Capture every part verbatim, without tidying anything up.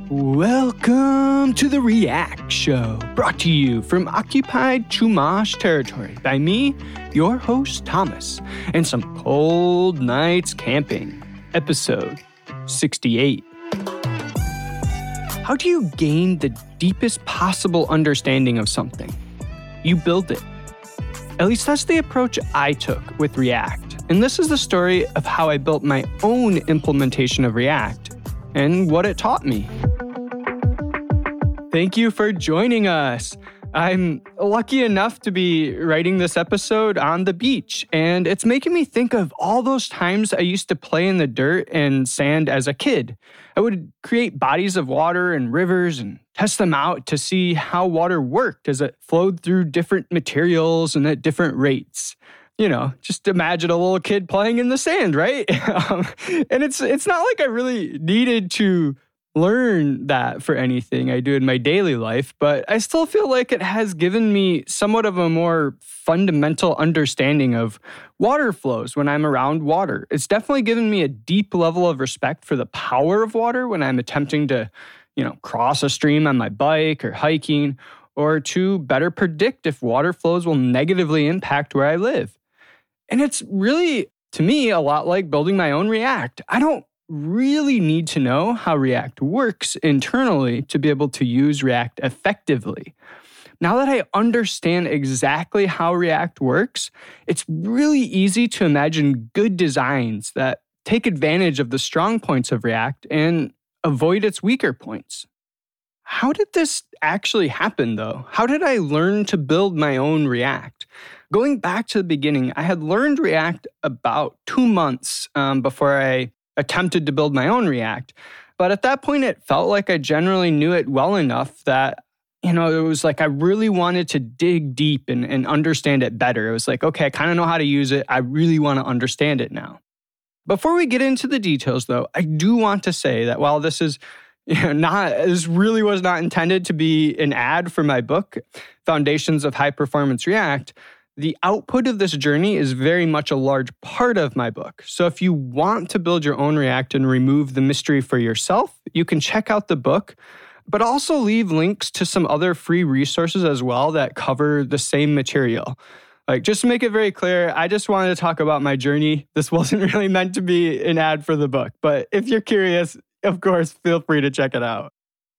Welcome to the React Show, brought to you from occupied Chumash territory by me, your host Thomas, and some cold nights camping. Episode sixty-eight. How do you gain the deepest possible understanding of something? You build it. At least that's the approach I took with React. And this is the story of how I built my own implementation of React and what it taught me. Thank you for joining us. I'm lucky enough to be writing this episode on the beach, and it's making me think of all those times I used to play in the dirt and sand as a kid. I would create bodies of water and rivers and test them out to see how water worked as it flowed through different materials and at different rates. You know, just imagine a little kid playing in the sand, right? um, and it's it's not like I really needed to learn that for anything I do in my daily life, but I still feel like it has given me somewhat of a more fundamental understanding of water flows when I'm around water. It's definitely given me a deep level of respect for the power of water when I'm attempting to, you know, cross a stream on my bike or hiking, or to better predict if water flows will negatively impact where I live. And it's really, to me, a lot like building my own React. I don't really need to know how React works internally to be able to use React effectively. Now that I understand exactly how React works, it's really easy to imagine good designs that take advantage of the strong points of React and avoid its weaker points. How did this actually happen, though? How did I learn to build my own React? Going back to the beginning, I had learned React about two months um, before I attempted to build my own React. But at that point, it felt like I generally knew it well enough that, you know, it was like I really wanted to dig deep and, and understand it better. It was like, okay, I kind of know how to use it. I really want to understand it now. Before we get into the details, though, I do want to say that while this is you know, not, this really was not intended to be an ad for my book, Foundations of High Performance React, the output of this journey is very much a large part of my book. So if you want to build your own React and remove the mystery for yourself, you can check out the book, but also leave links to some other free resources as well that cover the same material. Like, just to make it very clear, I just wanted to talk about my journey. This wasn't really meant to be an ad for the book, but if you're curious, of course, feel free to check it out.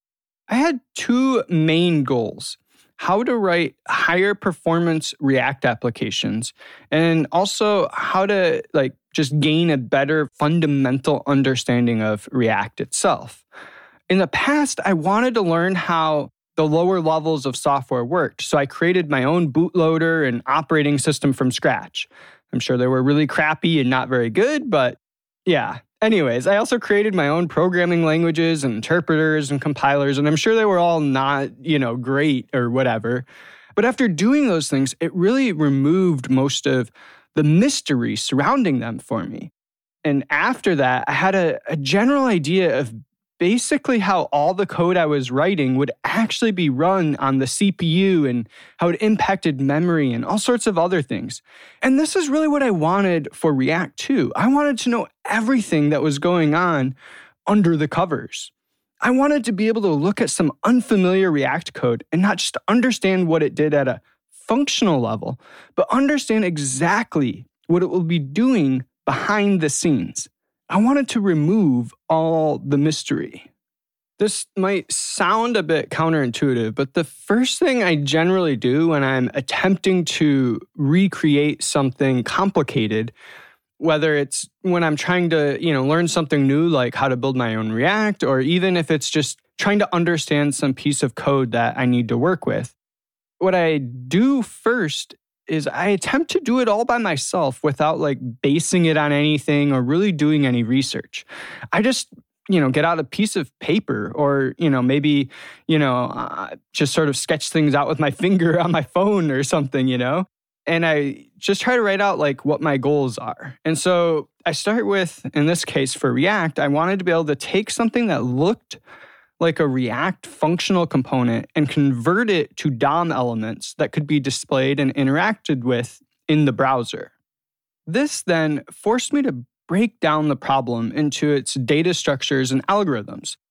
I had two main goals: how to write higher performance React applications, and also how to like just gain a better fundamental understanding of React itself. In the past, I wanted to learn how the lower levels of software worked, so I created my own bootloader and operating system from scratch. I'm sure they were really crappy and not very good, but yeah. Anyways, I also created my own programming languages and interpreters and compilers, and I'm sure they were all not, you know, great or whatever. But after doing those things, it really removed most of the mystery surrounding them for me. And after that, I had a, a general idea of basically how all the code I was writing would actually be run on the C P U and how it impacted memory and all sorts of other things. And this is really what I wanted for React too. I wanted to know everything that was going on under the covers. I wanted to be able to look at some unfamiliar React code and not just understand what it did at a functional level, but understand exactly what it will be doing behind the scenes. I wanted to remove all the mystery. This might sound a bit counterintuitive, but the first thing I generally do when I'm attempting to recreate something complicated, whether it's when I'm trying to, you know, learn something new, like how to build my own React, or even if it's just trying to understand some piece of code that I need to work with, what I do first is I attempt to do it all by myself without like basing it on anything or really doing any research. I just, you know, get out a piece of paper or, you know, maybe, you know, uh, just sort of sketch things out with my finger on my phone or something, you know, and I just try to write out like what my goals are. And so I start with, in this case for React, I wanted to be able to take something that looked like a React functional component and convert it to D O M elements that could be displayed and interacted with in the browser. This then forced me to break down the problem into its data structures and algorithms.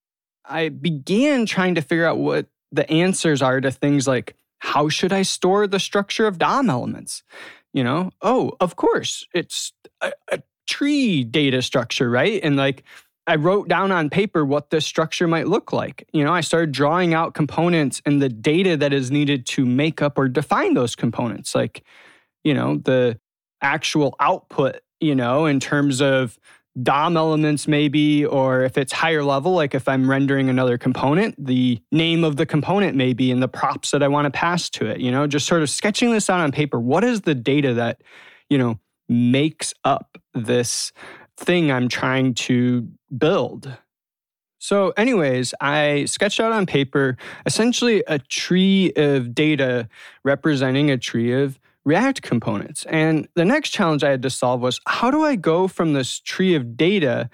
I began trying to figure out what the answers are to things like, how should I store the structure of D O M elements? You know, oh, of course, it's a, a tree data structure, right? And like, I wrote down on paper what this structure might look like. You know, I started drawing out components and the data that is needed to make up or define those components. Like, you know, the actual output, you know, in terms of D O M elements maybe, or if it's higher level, like if I'm rendering another component, the name of the component maybe and the props that I want to pass to it, you know, just sort of sketching this out on paper. What is the data that, you know, makes up this thing I'm trying to build? So anyways, I sketched out on paper essentially a tree of data representing a tree of React components. And the next challenge I had to solve was, how do I go from this tree of data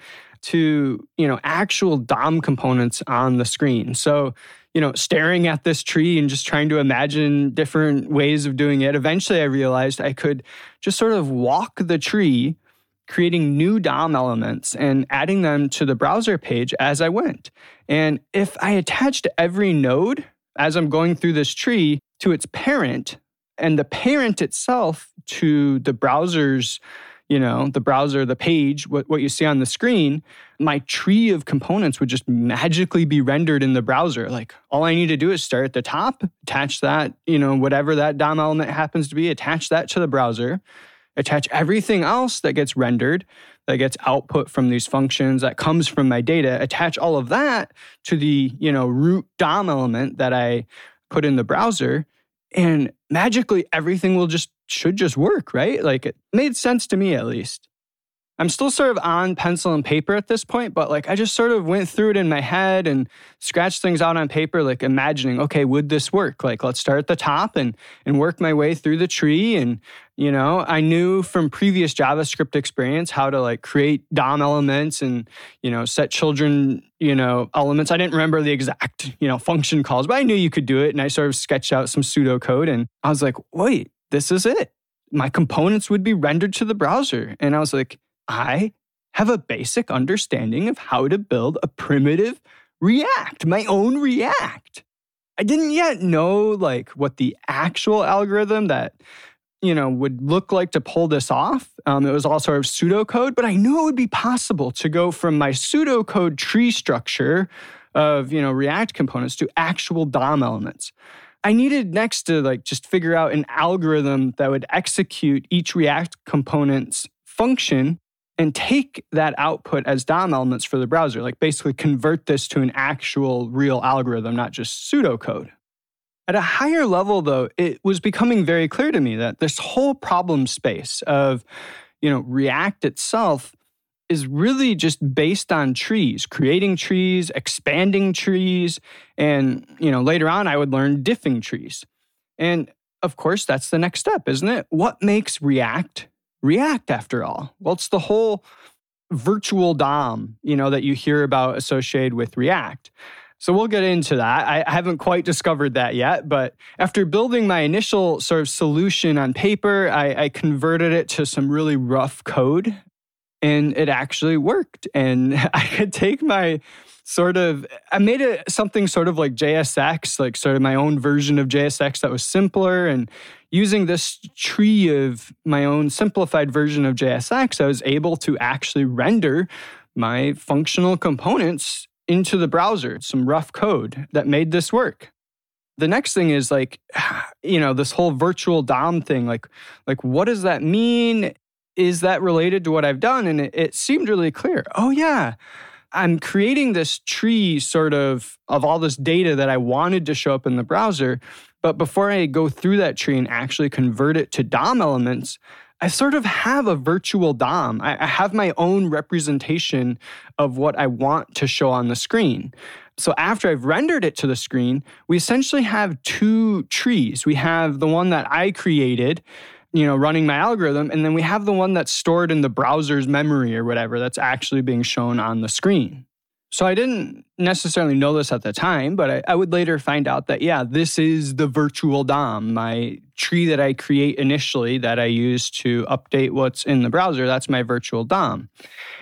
to, you know, actual D O M components on the screen? So, you know, staring at this tree and just trying to imagine different ways of doing it, eventually I realized I could just sort of walk the tree, creating new D O M elements and adding them to the browser page as I went. And if I attached every node as I'm going through this tree to its parent, and the parent itself to the browser's, you know, the browser, the page, what, what you see on the screen, my tree of components would just magically be rendered in the browser. Like, all I need to do is start at the top, attach that, you know, whatever that D O M element happens to be, attach that to the browser, attach everything else that gets rendered, that gets output from these functions, that comes from my data, attach all of that to the, you know, root D O M element that I put in the browser, and magically everything will just, should just work, right? Like, it made sense to me at least. I'm still sort of on pencil and paper at this point, but like I just sort of went through it in my head and scratched things out on paper, like imagining, okay, would this work? Like, let's start at the top and and work my way through the tree. And, you know, I knew from previous JavaScript experience how to like create D O M elements and, you know, set children, you know, elements. I didn't remember the exact, you know, function calls, but I knew you could do it. And I sort of sketched out some pseudocode and I was like, wait, this is it. My components would be rendered to the browser. And I was like, I have a basic understanding of how to build a primitive React, my own React. I didn't yet know like what the actual algorithm that, you know, would look like to pull this off. Um, it was all sort of pseudocode, but I knew it would be possible to go from my pseudocode tree structure of, you know, React components to actual D O M elements. I needed next to like just figure out an algorithm that would execute each React component's function and take that output as D O M elements for the browser, like basically convert this to an actual real algorithm, not just pseudocode. At a higher level, though, it was becoming very clear to me that this whole problem space of, you know, React itself is really just based on trees, creating trees, expanding trees, and, you know, later on I would learn diffing trees. And of course, that's the next step, isn't it? What makes React React, after all? Well, it's the whole virtual D O M, you know, that you hear about associated with React. So we'll get into that. I haven't quite discovered that yet, but after building my initial sort of solution on paper, I, I converted it to some really rough code, and it actually worked. And I could take my sort of, I made it something sort of like J S X, like sort of my own version of J S X that was simpler. And using this tree of my own simplified version of J S X, I was able to actually render my functional components into the browser, some rough code that made this work. The next thing is like, you know, this whole virtual D O M thing, like, like what does that mean? Is that related to what I've done? And it, it seemed really clear. Oh yeah, I'm creating this tree sort of of all this data that I wanted to show up in the browser. But before I go through that tree and actually convert it to D O M elements, I sort of have a virtual D O M. I, I have my own representation of what I want to show on the screen. So after I've rendered it to the screen, we essentially have two trees. We have the one that I created, you know, running my algorithm, and then we have the one that's stored in the browser's memory or whatever that's actually being shown on the screen. So I didn't necessarily know this at the time, but I, I would later find out that, yeah, this is the virtual D O M. My tree that I create initially that I use to update what's in the browser, that's my virtual D O M.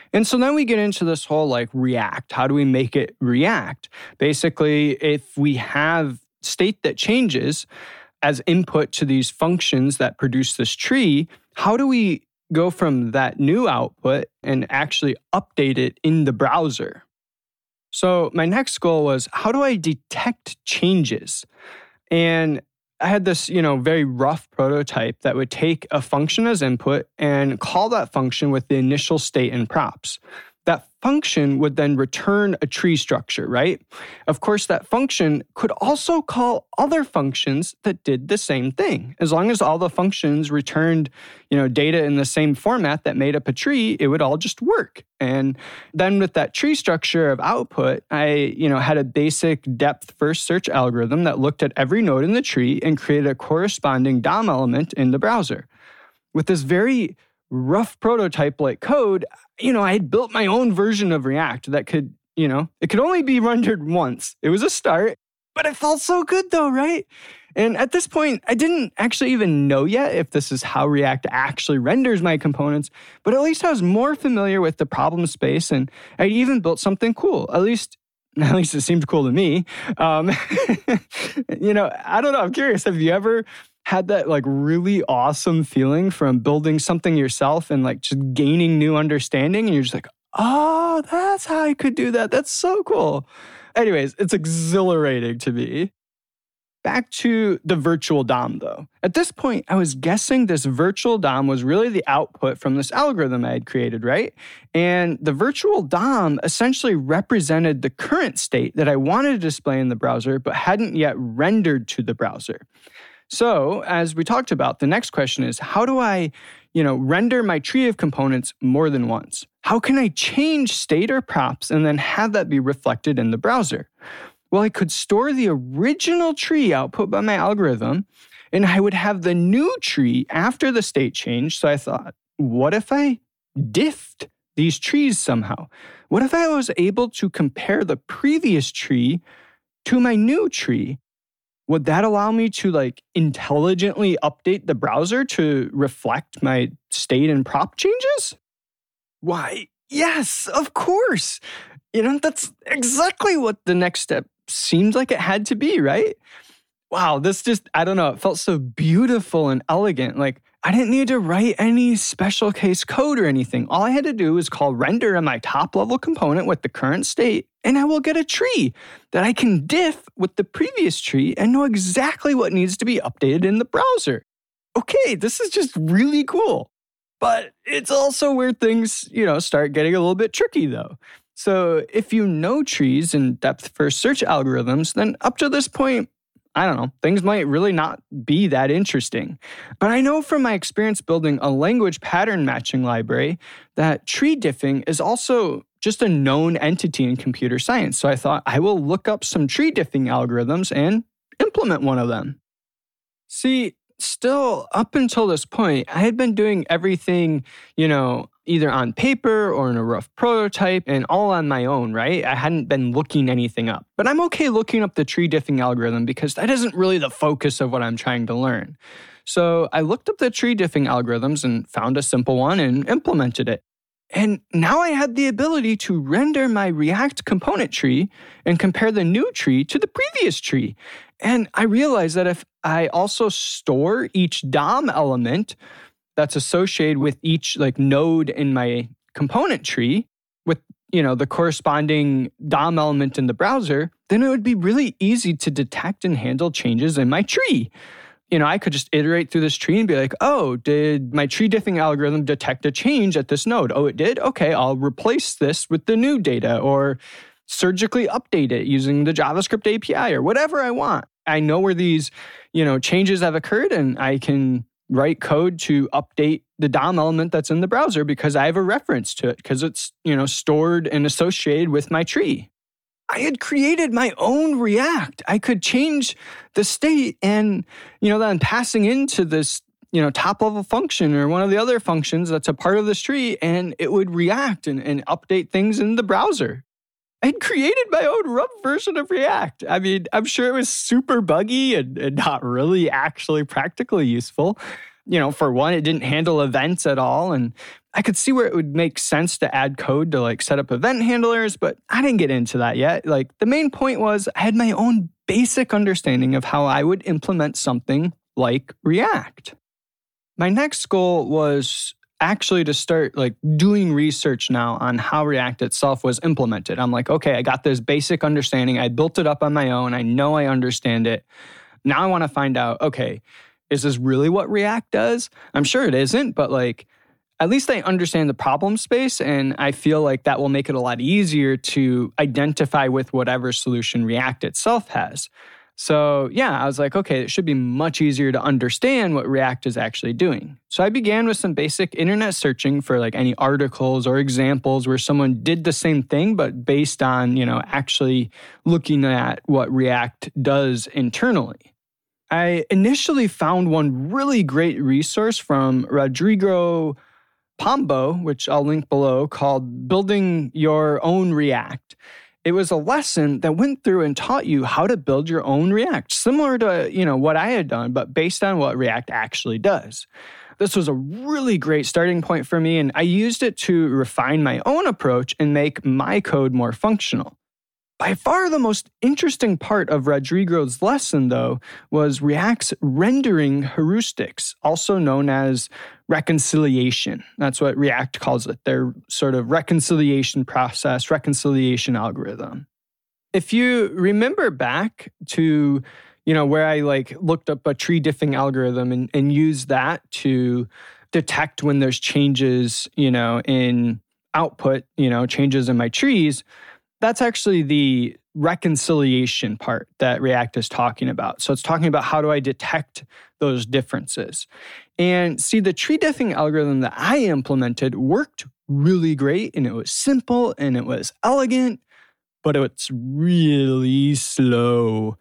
And so then we get into this whole like React. How do we make it react? Basically, if we have state that changes as input to these functions that produce this tree, how do we go from that new output and actually update it in the browser? So my next goal was, how do I detect changes? And I had this, you know, very rough prototype that would take a function as input and call that function with the initial state and props. That function would then return a tree structure, right? Of course, that function could also call other functions that did the same thing. As long as all the functions returned, you know, data in the same format that made up a tree, it would all just work. And then with that tree structure of output, I, you know, had a basic depth first search algorithm that looked at every node in the tree and created a corresponding D O M element in the browser. With this very rough prototype like code, you know, I had built my own version of React that could, you know, it could only be rendered once. It was a start, but it felt so good though, right? And at this point, I didn't actually even know yet if this is how React actually renders my components, but at least I was more familiar with the problem space, and I even built something cool. At least, at least it seemed cool to me. Um, you know, I don't know. I'm curious. Have you ever had that like really awesome feeling from building something yourself and like just gaining new understanding? And you're just like, oh, that's how I could do that. That's so cool. Anyways, it's exhilarating to me. Back to the virtual D O M though. At this point, I was guessing this virtual D O M was really the output from this algorithm I had created, right? And the virtual D O M essentially represented the current state that I wanted to display in the browser, but hadn't yet rendered to the browser. So, as we talked about, the next question is, how do I, you know, render my tree of components more than once? How can I change state or props and then have that be reflected in the browser? Well, I could store the original tree output by my algorithm, and I would have the new tree after the state change. So I thought, what if I diffed these trees somehow? What if I was able to compare the previous tree to my new tree? Would that allow me to like intelligently update the browser to reflect my state and prop changes? Why, yes, of course. You know, that's exactly what the next step seemed like it had to be, right? Wow, this just, I don't know, it felt so beautiful and elegant. Like, I didn't need to write any special case code or anything. All I had to do was call render in my top level component with the current state, and I will get a tree that I can diff with the previous tree and know exactly what needs to be updated in the browser. Okay, this is just really cool. But it's also where things, you know, start getting a little bit tricky though. So if you know trees and depth first search algorithms, then up to this point, I don't know, things might really not be that interesting. But I know from my experience building a language pattern matching library that tree diffing is also just a known entity in computer science. So I thought I will look up some tree diffing algorithms and implement one of them. See, still up until this point, I had been doing everything, you know, either on paper or in a rough prototype and all on my own, right? I hadn't been looking anything up. But I'm okay looking up the tree diffing algorithm because that isn't really the focus of what I'm trying to learn. So I looked up the tree diffing algorithms and found a simple one and implemented it. And now I had the ability to render my React component tree and compare the new tree to the previous tree. And I realized that if I also store each D O M element that's associated with each like node in my component tree with, you know, the corresponding D O M element in the browser, then it would be really easy to detect and handle changes in my tree. You know, I could just iterate through this tree and be like, oh, did my tree diffing algorithm detect a change at this node? Oh, it did? Okay, I'll replace this with the new data or surgically update it using the JavaScript A P I or whatever I want. I know where these, you know, changes have occurred and I can write code to update the D O M element that's in the browser because I have a reference to it because it's, you know, stored and associated with my tree. I had created my own React. I could change the state and, you know, then passing into this, you know, top level function or one of the other functions that's a part of this tree, and it would react and, and update things in the browser. I had created my own rough version of React. I mean, I'm sure it was super buggy and, and not really actually practically useful. You know, for one, it didn't handle events at all. And I could see where it would make sense to add code to like set up event handlers, but I didn't get into that yet. Like the main point was I had my own basic understanding of how I would implement something like React. My next goal was actually to start like doing research now on how React itself was implemented. I'm like, okay, I got this basic understanding. I built it up on my own. I know I understand it. Now I want to find out, okay, is this really what React does? I'm sure it isn't, but like, at least I understand the problem space, and I feel like that will make it a lot easier to identify with whatever solution React itself has. So yeah, I was like, okay, it should be much easier to understand what React is actually doing. So I began with some basic internet searching for like any articles or examples where someone did the same thing, but based on, you know, actually looking at what React does internally. I initially found one really great resource from Rodrigo Pombo, which I'll link below, called Building Your Own React. It was a lesson that went through and taught you how to build your own React, similar to, you know, what I had done, but based on what React actually does. This was a really great starting point for me, and I used it to refine my own approach and make my code more functional. By far the most interesting part of Rodrigo's lesson, though, was React's rendering heuristics, also known as reconciliation. That's what React calls it, their sort of reconciliation process, reconciliation algorithm. If you remember back to, you know, where I like looked up a tree diffing algorithm and, and used that to detect when there's changes, you know, in output, you know, changes in my trees, that's actually the reconciliation part that React is talking about. So it's talking about how do I detect those differences. And see, the tree diffing algorithm that I implemented worked really great, and it was simple and it was elegant, but it's really slow.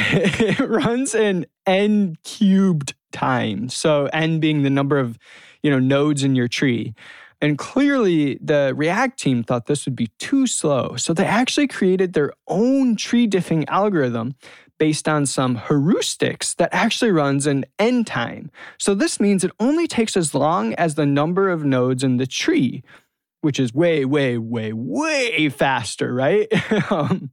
It runs in n cubed time. So n being the number of, you know, nodes in your tree. And clearly, the React team thought this would be too slow. So they actually created their own tree diffing algorithm based on some heuristics that actually runs in n time. So this means it only takes as long as the number of nodes in the tree, which is way, way, way, way faster, right? um,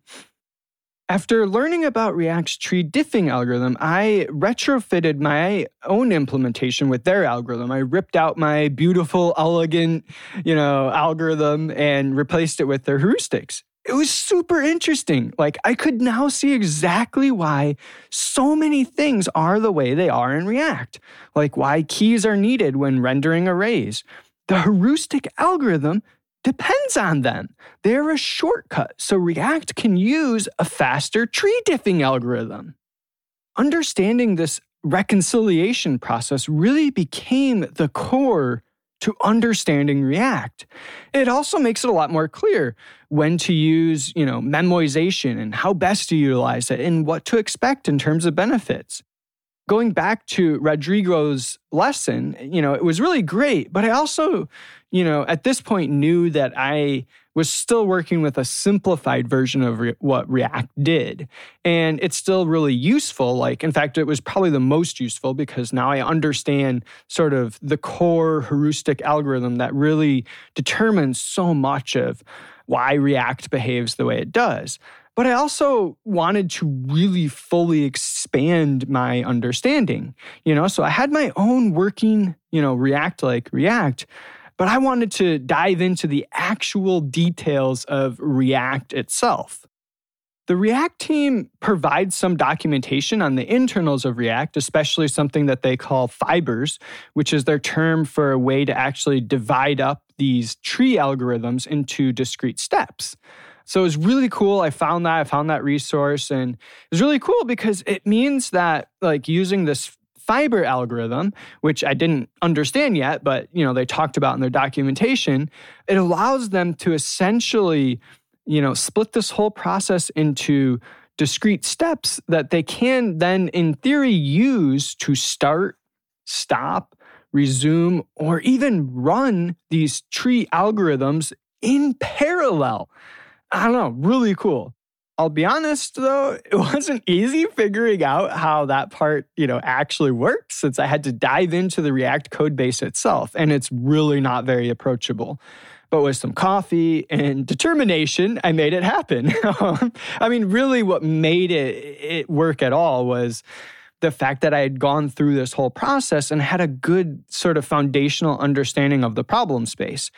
After learning about React's tree diffing algorithm, I retrofitted my own implementation with their algorithm. I ripped out my beautiful, elegant, you know, algorithm and replaced it with their heuristics. It was super interesting. Like, I could now see exactly why so many things are the way they are in React. Like why keys are needed when rendering arrays. The heuristic algorithm depends on them. They're a shortcut, so React can use a faster tree diffing algorithm. Understanding this reconciliation process really became the core to understanding React. It also makes it a lot more clear when to use, you know, memoization and how best to utilize it and what to expect in terms of benefits. Going back to Rodrigo's lesson, you know, it was really great, but I also, you know, at this point knew that I was still working with a simplified version of re- what React did. And it's still really useful. Like, in fact, it was probably the most useful because now I understand sort of the core heuristic algorithm that really determines so much of why React behaves the way it does. But I also wanted to really fully expand my understanding, you know, so I had my own working, you know, React like React, but I wanted to dive into the actual details of React itself. The React team provides some documentation on the internals of React, especially something that they call fibers, which is their term for a way to actually divide up these tree algorithms into discrete steps. So it was really cool. I found that, I found that resource, and it was really cool because it means that like using this fiber algorithm, which I didn't understand yet, but you know, they talked about in their documentation, it allows them to essentially, you know, split this whole process into discrete steps that they can then in theory use to start, stop, resume, or even run these tree algorithms in parallel. I don't know, really cool. I'll be honest, though, it wasn't easy figuring out how that part, you know, actually works, since I had to dive into the React code base itself, and it's really not very approachable. But with some coffee and determination, I made it happen. I mean, really what made it, it work at all was the fact that I had gone through this whole process and had a good sort of foundational understanding of the problem space.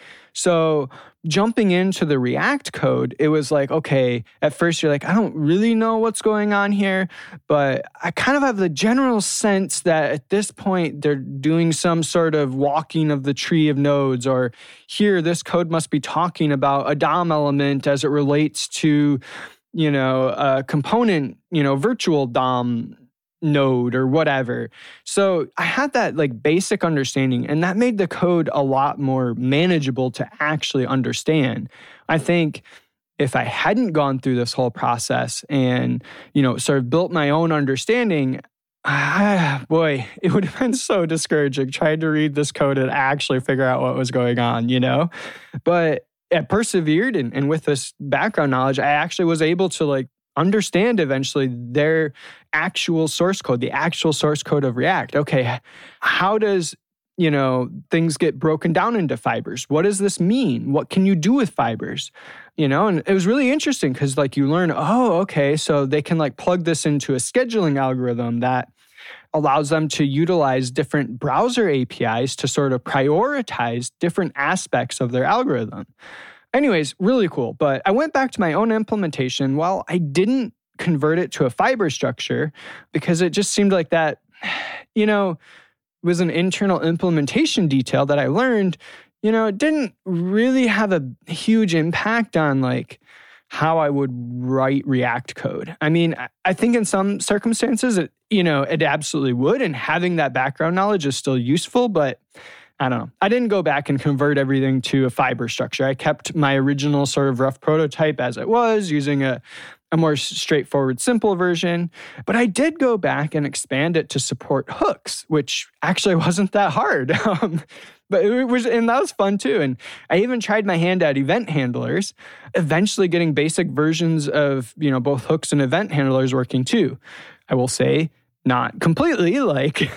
So jumping into the React code, it was like, okay, at first you're like, I don't really know what's going on here, but I kind of have the general sense that at this point they're doing some sort of walking of the tree of nodes, or here this code must be talking about a D O M element as it relates to, you know, a component, you know, virtual D O M node or whatever. So I had that like basic understanding, and that made the code a lot more manageable to actually understand. I think if I hadn't gone through this whole process and, you know, sort of built my own understanding, ah, boy, it would have been so discouraging trying to read this code and actually figure out what was going on, you know? But I persevered, and, and with this background knowledge, I actually was able to like understand eventually their actual source code, the actual source code of React. Okay, how does, you know, things get broken down into fibers? What does this mean? What can you do with fibers? You know, and it was really interesting because like you learn, oh, okay, so they can like plug this into a scheduling algorithm that allows them to utilize different browser A P Is to sort of prioritize different aspects of their algorithm. Anyways, really cool. But I went back to my own implementation. While I didn't convert it to a fiber structure because it just seemed like that, you know, was an internal implementation detail that I learned, you know, it didn't really have a huge impact on like how I would write React code. I mean, I think in some circumstances, it, you know, it absolutely would. And having that background knowledge is still useful, but I don't know. I didn't go back and convert everything to a fiber structure. I kept my original sort of rough prototype as it was, using a, a more straightforward, simple version. But I did go back and expand it to support hooks, which actually wasn't that hard. Um, but it was, and that was fun too. And I even tried my hand at event handlers, eventually getting basic versions of, you know, both hooks and event handlers working too. I will say, not completely, like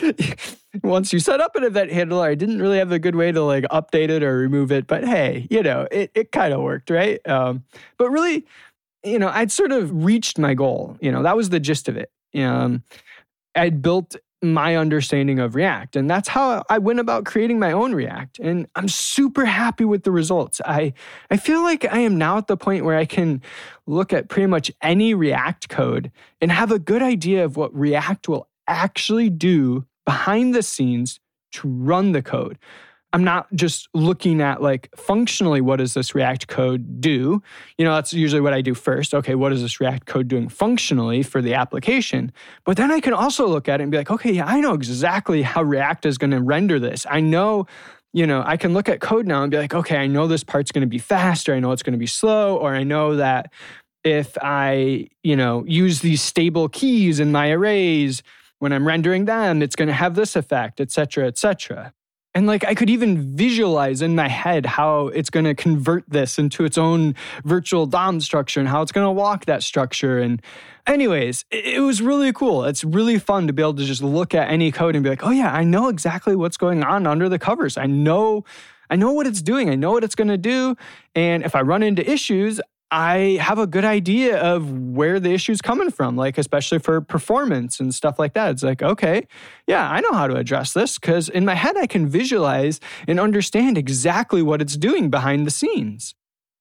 once you set up an event handler, I didn't really have a good way to like update it or remove it, but hey, you know, it, it kind of worked, right? Um, but really, you know, I'd sort of reached my goal, you know, that was the gist of it. Um, I'd built my understanding of React, and that's how I went about creating my own React. And I'm super happy with the results. I, I feel like I am now at the point where I can look at pretty much any React code and have a good idea of what React will actually do behind the scenes to run the code. I'm not just looking at like functionally, what does this React code do? You know, that's usually what I do first. Okay, what is this React code doing functionally for the application? But then I can also look at it and be like, okay, yeah, I know exactly how React is going to render this. I know, you know, I can look at code now and be like, okay, I know this part's going to be fast, or I know it's going to be slow, or I know that if I, you know, use these stable keys in my arrays, when I'm rendering them, it's going to have this effect, et cetera, et cetera. And like I could even visualize in my head how it's going to convert this into its own virtual D O M structure and how it's going to walk that structure. And anyways, it was really cool. It's really fun to be able to just look at any code and be like, oh yeah, I know exactly what's going on under the covers. I know, I know what it's doing. I know what it's going to do. And if I run into issues, I have a good idea of where the issue's coming from, like especially for performance and stuff like that. It's like, okay, yeah, I know how to address this because in my head I can visualize and understand exactly what it's doing behind the scenes.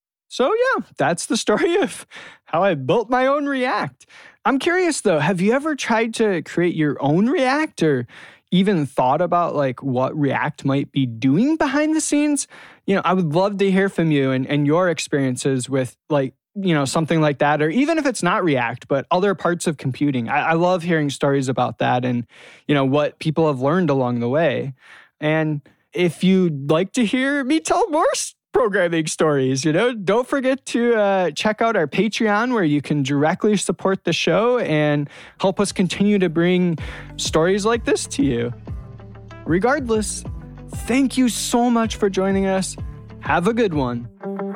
So yeah, that's the story of how I built my own React. I'm curious though, have you ever tried to create your own React or even thought about like what React might be doing behind the scenes? You know, I would love to hear from you and, and your experiences with like, you know, something like that, or even if it's not React, but other parts of computing. I, I love hearing stories about that and, you know, what people have learned along the way. And if you'd like to hear me tell more programming stories, you know, don't forget to uh, check out our Patreon where you can directly support the show and help us continue to bring stories like this to you. Regardless, thank you so much for joining us. Have a good one.